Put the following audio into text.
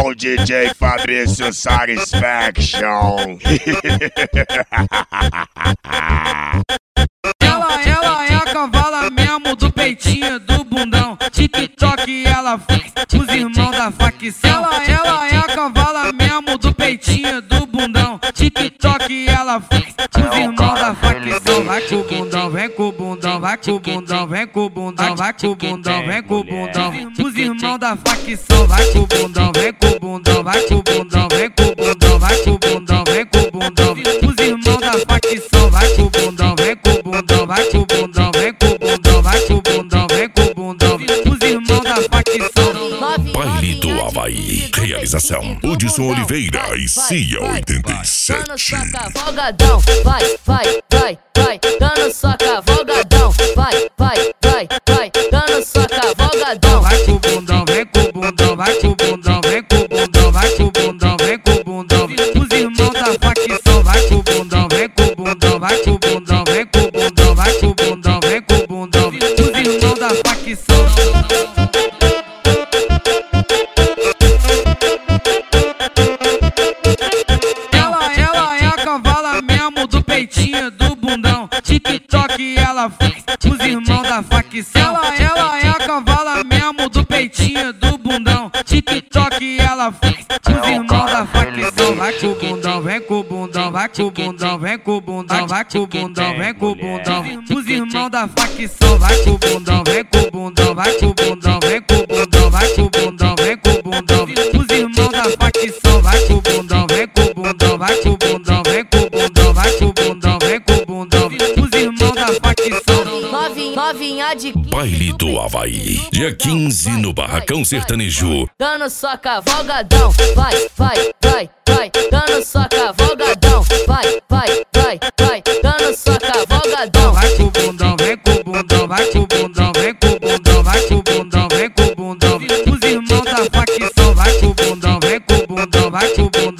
com o DJ Fabrício Satisfaction. Ela é a cavala mesmo do peitinho do bundão. TikTok ela faz os irmãos da facção. Ela é a cavala mesmo do peitinho do bundão. TikTok ela faz os irmãos da facção. Vai com o bundão, vem com o bundão, vai com o bundão, vem com o bundão, vai com o bundão, vem com o bundão. Os irmãos da facção. Vai com o bundão, vem com o bundão, vai com o bundão, vem com o bundão, vai com o bundão, vem com o bundão. Os irmãos da facção. Vai com o bundão, vem com o bundão, vai com o bundão, vem com o bundão, vai com o bundão, vem com o bundão. Os irmãos da facção. Baile do Havaí. Realização: Hudson Oliveira e CIA 87. Dando sua cavalgadão, vai, vai, vai, vai. Dando sua cavalgadão, vai, vai, vai, vai. Dando sua cavalgadão. Vai com o bundão, vem com o bundão, vai com o bundão, vem com o bundão, vai com o bundão, vem com o bundão. Os irmãos da facção. Vai com o bundão, vem com o bundão, vai com o bundão, vem com o bundão, vai com o bundão, vem com o bundão. Os irmãos da facção. Ela é a cavala mesmo do peitinho do bundão. TikTok ela faz os irmãos da facção. Ela é a cavala mesmo do peitinho do bundão. TikTok ela faz os irmãos da facção. Vai com o bundão, vem com o bundão, vai com o bundão, vem com o bundão, vai com o bundão, vem com o bundão. Os irmãos da facção. Vai com o bundão, vem com o bundão, vai com o bundão, vem com o bundão, vai com o bundão, vem com o bundão. Os irmãos da facção. Vai com o bundão, vem com o bundão, vai com o bundão, vem com o bundão, vai com o bundão, vem com o bundão. Os irmãos da facção. Novinha de Baile do Havaí. Dia 15 no Barracão Sertanejo. dando sua cavalgadão, vai, vai, vai, vai. Dando sua cavalgadão, vai, vai, vai, vai. Dando sua cavalgadão. Vai com o bundão, vem com o bundão, vai com o bundão, vem com o bundão, vai com o bundão, vem com o bundão. Os irmãos da facção. Vai com o bundão, vem com o bundão, vai com o bundão.